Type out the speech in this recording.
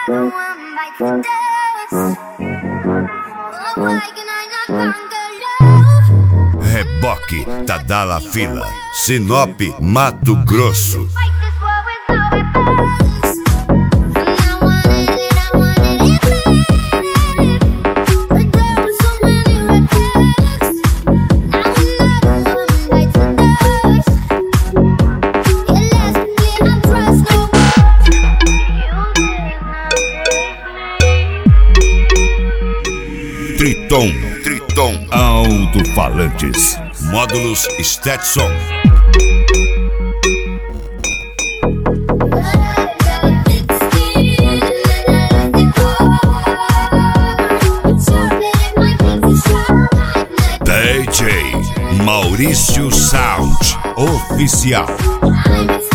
Reboque, Tadala Fila, Sinop, Mato Grosso. Triton, alto-falantes, módulos Stetson. DJ Maurício Sound Oficial.